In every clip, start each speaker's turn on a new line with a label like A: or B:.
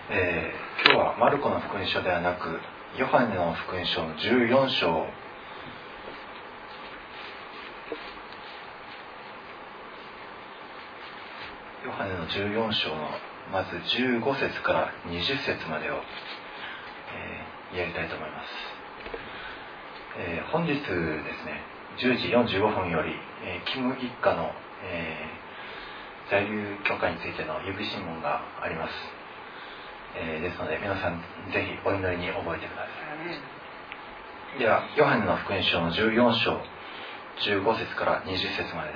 A: 今日はマルコの福音書ではなくヨハネの福音書の14章ヨハネの14章のまず15節から20節までを、やりたいと思います。本日ですね10時45分より、キム一家の、在留許可についての指審問があります。ですので皆さんぜひお祈りに覚えてください。ではヨハネの福音書の14章15節から20節までです。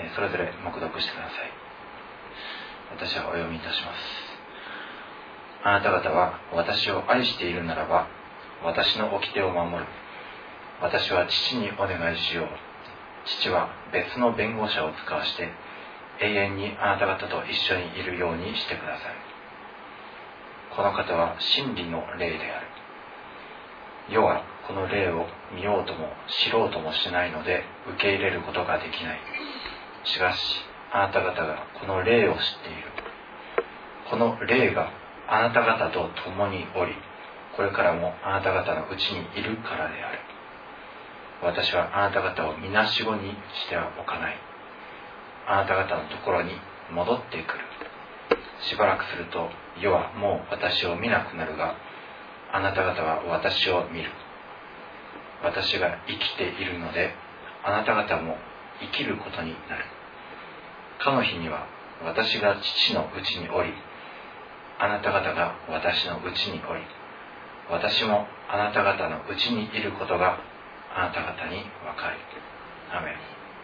A: それぞれ黙読してください。私はお読みいたします。あなた方は私を愛しているならば私の掟を守る。私は父にお願いしよう。父は別の弁護者を使わして永遠にあなた方と一緒にいるようにしてください。この方は真理の霊である。世はこの霊を見ようとも知ろうともしないので受け入れることができない。しかしあなた方がこの霊を知っている。この霊があなた方と共におり、これからもあなた方のうちにいるからである。私はあなた方をみなしごにしてはおかない。あなた方のところに戻ってくる。しばらくすると世はもう私を見なくなるが、あなた方は私を見る。私が生きているのであなた方も生きることになる。かの日には私が父のうちにおり、あなた方が私のうちにおり、私もあなた方のうちにいることがあなた方に分かる。アメン。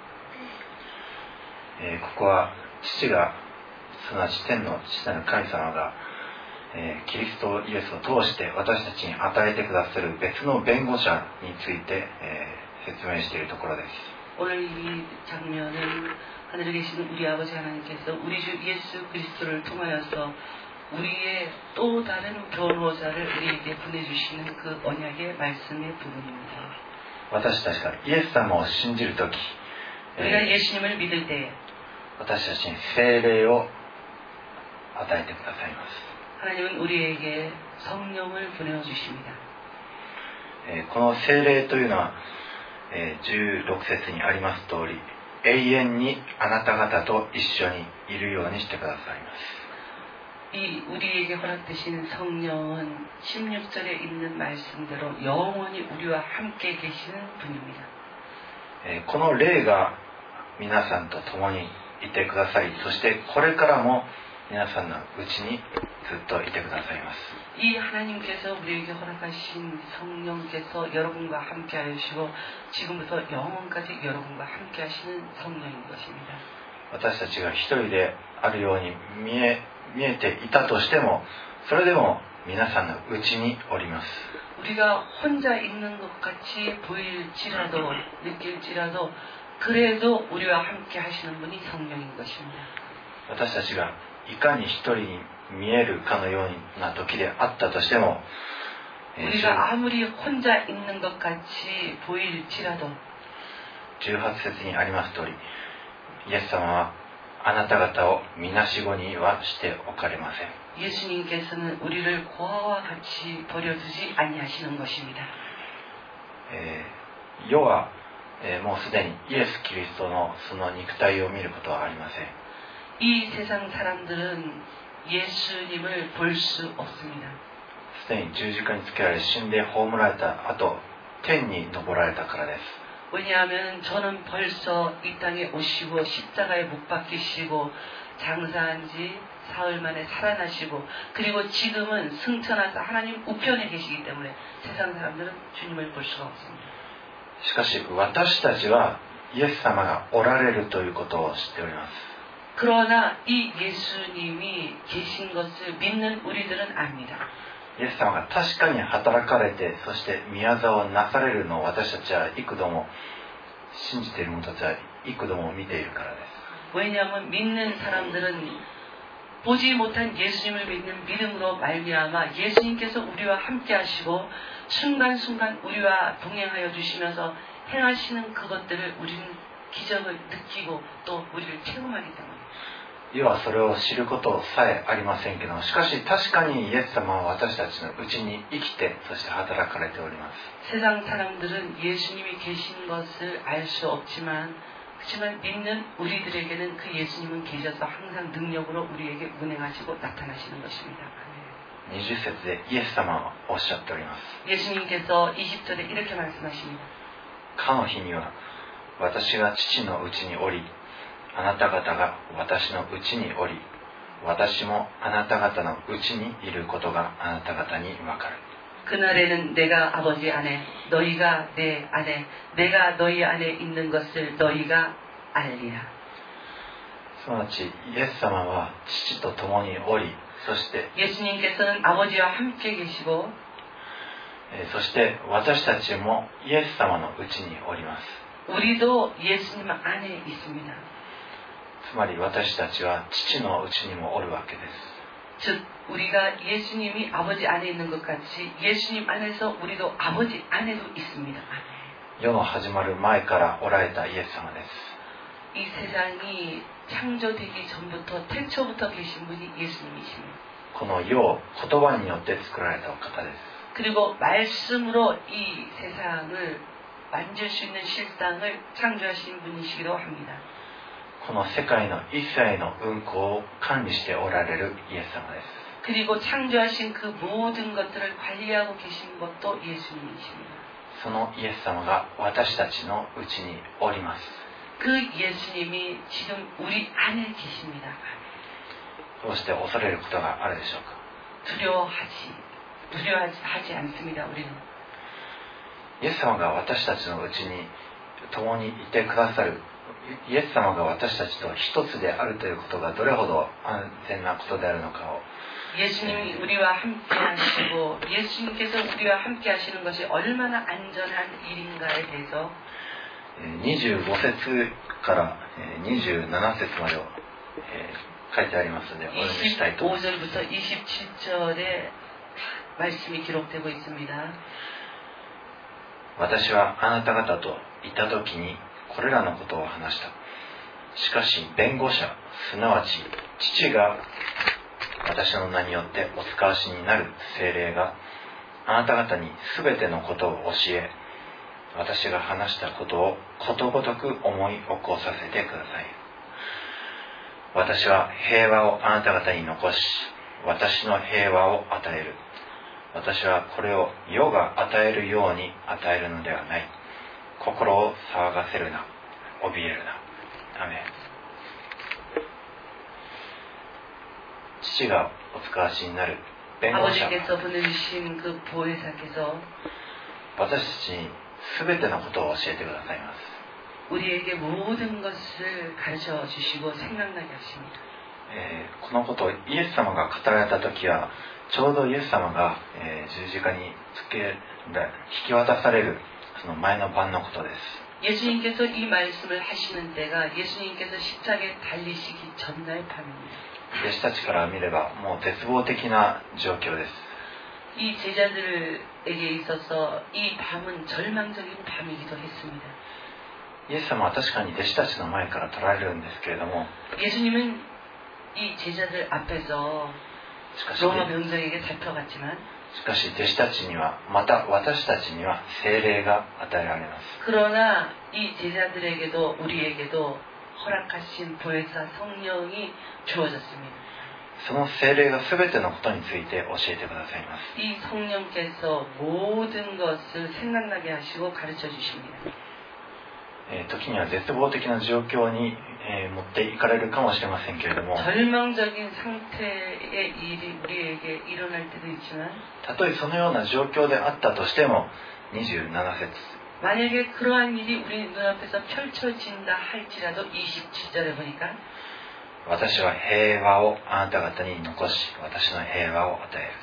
A: ここは父が、すなわち天の父なる神様が、キリストイエスを通して私たちに与えてくださる別の弁護者について、説明しているところです。
B: 오늘 이 장면은 하늘에 계신 우리 아버지 하나님께서 우리 주 예수 그리스도를 통하여서 우리의 또 다른 변호자를 우리에게 보내주시는 그 언약의 말씀의 부분입니다.
A: 私たちがイエス様を信じるとき、
B: 우리가 예수님을 믿을 때에
A: 私たちに聖霊を与えてくださいます。
B: 하나님은 우리에게 성령을 보내주십니다.
A: この聖霊というのは、16節にあります通り、永遠にあなた方と一緒にいるようにしてくださいます。
B: 이 우리에게 허락되신 성령은 16절에 있는 말씀대로 영원히 우리와 함께 계시는 분입니다.
A: この霊が皆さんと共にいてください。そしてこれからも皆さんのうちにずっといてくださいます。
B: 이 하나님께서 우리에게 허락하신 성령께서 여러분과 함께 하시고 지금부터 영원까지 여러분과 함께 하시는 성령인 것입니다.
A: 私たちが一人であるように見えていたとしても、それでも皆さんのうちにおります。
B: 우리가 혼자 있는 것 같이 보일지라도 느낄지라도 그래도 우리와 함께 하시는 분이 성령인 것입니다.
A: 私たちがいかに一人に見えるかのような時であったとしても、
B: 우리가 아무리 혼자 있는 것 같이 보일지라도
A: 18節にあります通り、イエス様はあなた方をみなしごにはしておかれません。
B: 예수님께서는 우리를 고아와 같이 버려두지 아니하시는 것입니다.
A: 世は、もうすでにイエス・キリストのその肉体を見ることはありません。
B: 이 세상 사람들은 예수님을 볼 수 없습니다.
A: すでに十字架につけられ死んで葬られた後、天に昇られたからです。
B: 왜냐하면 저는 벌써 이 땅에 오시고 십자가에 못 박히시고 장사한 지 사흘 만에 살아나시고 그리고 지금은 승천하사 하나님 우편에 계시기 때문에 세상 사람들은 주님을 볼 수가 없습니다.
A: しかし私たちはイエス様がおられるということを知っております。
B: 그러나 이 예수님이 계신 것을 믿는 우리들은 압니다.
A: イエス様が確かに働かれて、そして宮沢をなされるのを私たちは幾度も信じている者たちは幾度も見ているからです。
B: 왜냐하면 믿는 사람들은 보지 못한 예수님을 믿는 믿음으로 말미암아 예수님께서 우리와 함께 하시고 순간순간 우리와 동행하여 주시면서 행하시는 그것들을 우리는 기적을 느끼고 또 우리를 체험하기 때문에
A: 世はそれを知ることさえありませんけども、しかし確かにイエス様は私たちのうちに生きて、そして働かれております。
B: 세상 사람들은 예수님이 계신 것을 알 수 없지만 하지만 믿는 우리들에게는 그 예수님은 계셔서 항상 능력으로 우리에게 운행하시고 나타나시는 것입니다.
A: 20節でイエス様はおっしゃっております。
B: 예수님께서 20절에 이렇게 말씀하십니다.
A: かの日には私が父のうちにおり、あなた方が私のうちにおり、私もあなた方のうちにいることがあなた方にわかる。
B: 그날에는 내가 아버지 안에, 너희가 내 안에, 내가 너희 안에 있는 것을 너희가 알리라.
A: すなわちイエス様は父と共におり、そして
B: 예수님께서는 아버지와 함께 계시고
A: そして私たちもイエス様のうちにおります。
B: 우리도 예수님 안에 있습니다.
A: つまり私たちは父のうちにもおるわけです。
B: 즉 우리가 예수님이 아버지 안에 있는 것 같이 예수님 안에서 우리도 아버지 안에도 있습니다.
A: 世の始まる前からおられたイエス様です。
B: 이 세상이 창조되기 전부터 태초부터 계신 분이 예수님이십니다.
A: この世を言葉によって作られたお方です。
B: 그리고 말씀으로 이 세상을 만질 수 있는 실상을 창조하신 분이시기도 합니다.
A: この世界の一切の運行を管理しておられるイエス様です。
B: 그리고 창조하신 그 모든 것들을 관리하고 계신 것도 예수님이십니다.
A: そのイエス様が私たちのうちにおります。
B: 그 예수님이 지금 우리 안에 계십니다.
A: どうして恐れることがあるでしょうか。
B: 두려워하지 않습니다. 우리는
A: イエス様が私たちのうちに共にいてくださる、イエス様が私たちと一つであるということがどれほど安全なことであるのかを
B: 예수님이 우리와 함께 하시고 예수님께서 우리와 함께 하시는 것이 얼마나 안전한 일인가에 대해서
A: 25節から27節までを書いてありますのでお読みしたいと思います。
B: 25절부터 27절에 말씀이 기록되고 있습니다.
A: 私はあなた方といたときにこれらのことを話した。しかし弁護者、すなわち父が私の名によってお使わしになる聖霊があなた方にすべてのことを教え、私が話したことをことごとく思い起こさせてください。私は平和をあなた方に残し、私の平和を与える。私はこれを世が与えるように与えるのではない。心を騒がせるな、怯えるな。アメン。父がお使わしになる弁護者が
B: 아버지께서 보내주신 그 보혜사께서
A: 私たちに全てのことを教えてくださいます。
B: 우리에게 모든 것을 가르쳐 주시고 생각나게 하십니다.
A: このことをイエス様が語られた時はちょうどイエス様が、十字架に引き渡されるその前の晩のことです。
B: 예수님께서 이 말씀을 하시는 때가 예수님께서 십자가에 달리시기 전날 밤입니다.
A: 弟子たちから見ればもう絶望的な状況です。
B: 이 제자들에게 있어서 이 밤은 절망적인 밤이기도 했습니다.
A: イエス様は確かに弟子たちの前から取られるんですけれども、
B: 예수님은 이 제자들 앞에서
A: しかし
B: 로마 병정에게 잡혀갔지만
A: しかし弟子たちにはまた私たちには聖霊が与えられます。
B: 그러나 이 제자들에게도 우리에게도 허락하신 보혜사 성령이 주어졌습니다.
A: その聖霊が全てのことについて教えてくださいます。
B: 이 성령께서 모든 것을 생각나게 하시고 가르쳐 주십니다.
A: 時には絶望的な状況に、持っていかれるかもしれませんけれども、
B: 절망적인 상태의 일이 우리에게 일어날 때도 있지만
A: たとえそのような状況であったとしても、27節
B: 만약에 그러한 일이 우리 눈앞에서 펼쳐진다 할지라도 27절에 보니까
A: 私は平和をあなた方に残し、私の平和を与える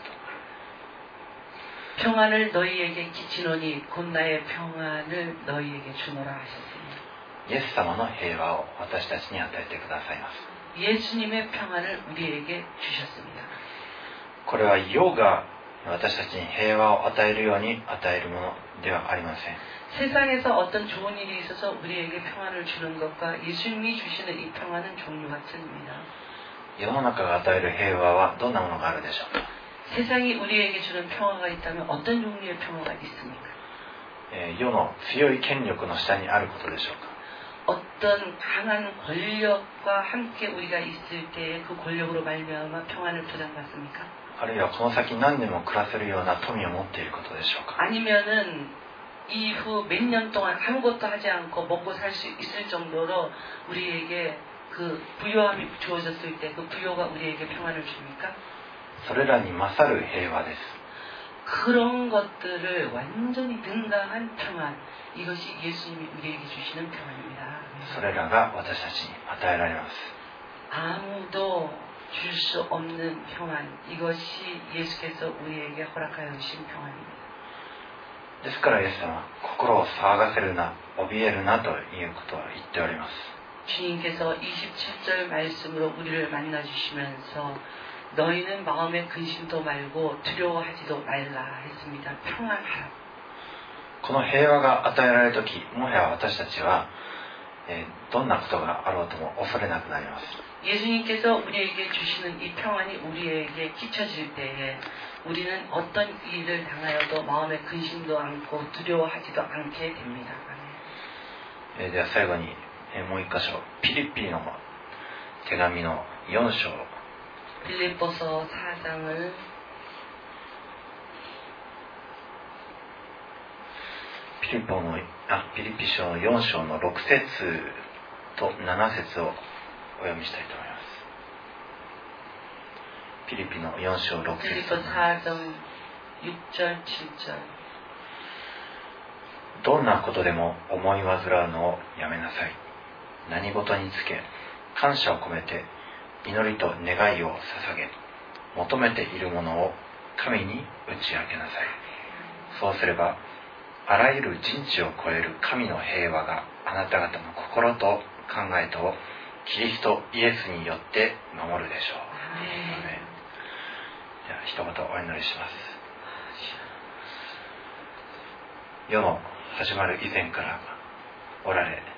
A: と。
B: 평안을 너희에게 끼치노니 곧 나의 평안을 너희에게 주노라 하셨습니다.
A: イエス様の平和を私たちに与えてくださいます。
B: 예수님의 평안을 우리에게 주셨습니다.
A: これは世が私たちに平和を与えるように与えるものではありません。
B: 세상에서 어떤 좋은 일이 있어서 우리에게 평안을 주는 것과 예수님이 주시는 이 평안은 종류가 틀립니다.
A: 世の中が与える平和はどんなものがあるでしょうか。
B: 세상이 우리에게 주는 평화가 있다면 어떤 종류의 평화가 있습니까?
A: 世の強い権力の下にあることでしょうか。
B: 어떤 강한 권력과 함께 우리가 있을 때 그 권력으로 말미암아 평안을 보장받습니까?
A: あるいはこの先何年も暮らせるような富を持っていることでしょうか。
B: 아니면은 이후 몇 년 동안 아무것도 하지 않고 먹고 살 수 있을 정도로 우리에게 그 부요함이 주어졌을 때 그 부요가 우리에게 평안을 줍니까?
A: それらに勝る平和です。
B: 그런 것들을 완전히 능가한 평안, 이것이 예수님이 우리에게 주시는 평안입니다.
A: それらが私たちに与えられます。
B: 아무도 줄 수 없는 평안, 이것이 예수께서 우리에게 허락하여 주신 평안입니다.
A: ですからイエス様は心を騒がせるな、怯えるなということを言っております。
B: 주님께서 27절 말씀으로 우리를 만나 주시면서 너희는 마음에 근심도 말고 두려워하지도 말라 했습니다. 평안하라.
A: この平和が与えられるとき、もはや私たちは、どんなことがあろうとも恐れなくなります。
B: 예수님께서 우리에게 주시는 이 평안이 우리에게 끼쳐질 때에 우리는 어떤 일을 당하여도 마음에 근심도 않고 두려워하지도 않게 됩니다.
A: では最後に、もう一箇所、ピリピの手紙の4章。
B: 빌립보서 4장을
A: ピリピ書の4章の6節と7節をお読みしたいと思います。ピリピの4章6節。
B: 빌립보 4장 6절 7절
A: どんなことでも思い煩うのをやめなさい。何事につけ感謝を込めて祈りと願いを捧げ、求めているものを神に打ち明けなさい。そうすればあらゆる人知を超える神の平和があなた方の心と考えとをキリストイエスによって守るでしょう。では一言お祈りします。世の始まる以前からおられ、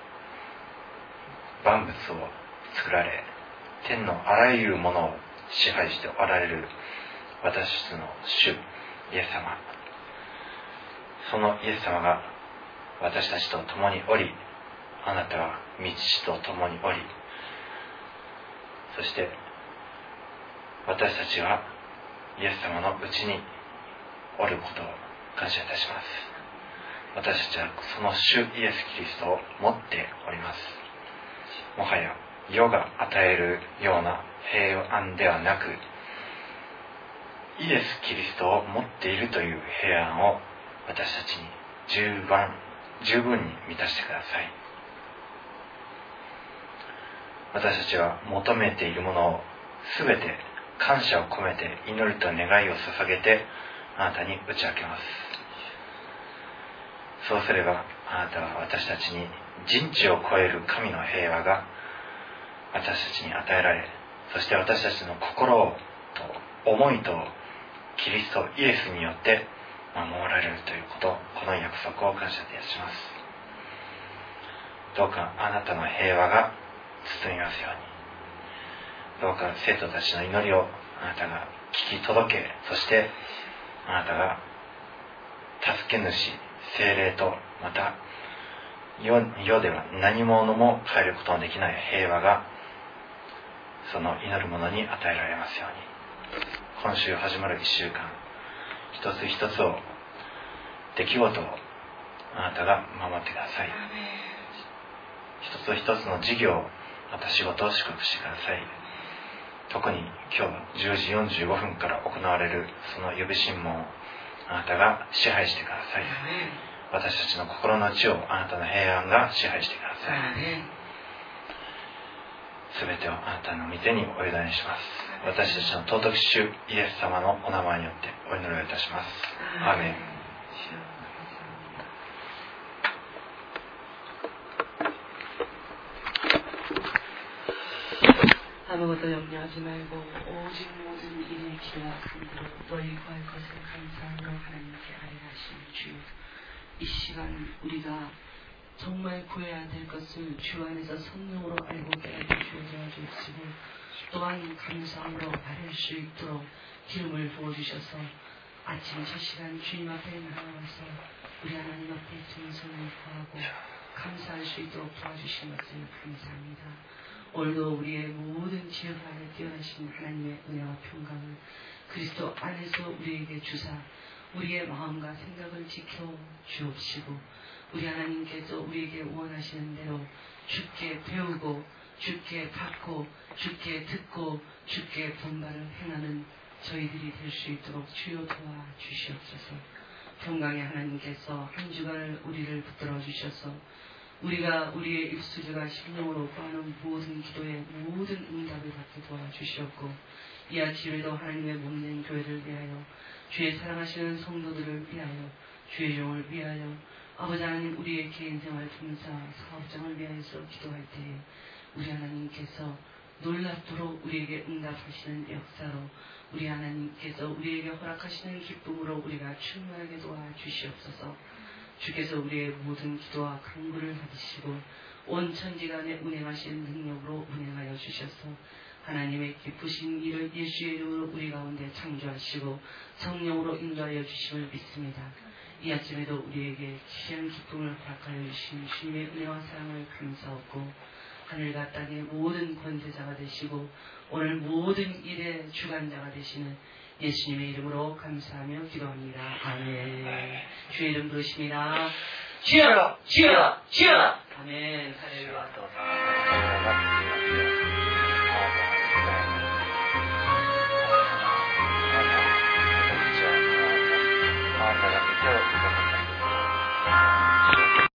A: 万物を作られ、天のあらゆるものを支配しておられる私たちの主イエス様、そのイエス様が私たちと共におり、あなたは御父と共におり、そして私たちはイエス様のうちにおることを感謝いたします。私たちはその主イエス・キリストを持っております。もはや世が与えるような平安ではなく、イエス・キリストを持っているという平安を私たちに十分に満たしてください。私たちは求めているものをすべて感謝を込めて祈りと願いを捧げてあなたに打ち明けます。そうすればあなたは私たちに人知を超える神の平和が私たちに与えられ、そして私たちの心と思いとキリストイエスによって守られるということ、この約束を感謝いたします。どうかあなたの平和が包みますように、どうか生徒たちの祈りをあなたが聞き届け、そしてあなたが助け主聖霊と、また世では何者も変えることのできない平和がその祈る者に与えられますように、今週始まる1週間一つ一つを出来事をあなたが守ってください。一つ一つの事業、また仕事を祝福してください。特に今日10時45分から行われるその予備審問をあなたが支配してください。私たちの心の内をあなたの平安が支配してください。すべてをあなたの御手にお委ねします。私たちの尊き主イエス様のお名前によってお祈りをいたします。アーメン。
B: 아무것도 염려하지 말고 오직 모든 일에 기도와 간구로 너희 구할 것을 감사함으로 하나님께 아뢰하시는 주, 이 시간 우리가 정말 구해야 될 것을 주 안에서 성령으로 알고 깨닫게 주어져 주시고 또한 감사함으로 바를 수 있도록 기름을 부어주셔서 아침 첫 시간 주님 앞에 나와서 우리 하나님 앞에 정성을 다하고 감사할 수 있도록 도와주신 것을 감사합니다. 오늘도 우리의 모든 지역 안에 뛰어나신 하나님의 은혜와 평강을 그리스도 안에서 우리에게 주사 우리의 마음과 생각을 지켜 주옵시고 우리 하나님께서 우리에게 원하시는 대로 주께 배우고 주께 받고 주께 듣고 주께 본바를 행하는 저희들이 될 수 있도록 주여 도와주시옵소서. 평강의 하나님께서 한 주간을 우리를 붙들어 주셔서 우리가 우리의 입술과 심령으로 구하는 모든 기도에 모든 응답을 받게 도와주시옵고 이 아침에도 하나님의 몸된 교회를 위하여 주의 사랑하시는 성도들을 위하여 주의 종을 위하여 아버지 하나님 우리의 개인 생활 분사 사업장을 위하여서 기도할 때에 우리 하나님께서 놀랍도록 우리에게 응답하시는 역사로 우리 하나님께서 우리에게 허락하시는 기쁨으로 우리가 충만하게 도와주시옵소서. 주께서 우리의 모든 기도와 간구를 받으시고 온 천지간에 운행하시는 능력으로 운행하여 주셔서 하나님의 기쁘신 일을 예수의 이름으로 우리 가운데 창조하시고 성령으로 인도하여 주심을 믿습니다. 이 아침에도 우리에게 귀한 기쁨을 허락하여 주신 주님의 은혜와 사랑을 감사하고 하늘과 땅의 모든 권세자가 되시고 오늘 모든 일의 주관자가 되시는 예수님의 이름으로 감사하며 기도합니다. 아멘. 주의 이름 부르십니다. 주여 주여 주여. 아멘. 할렐루야.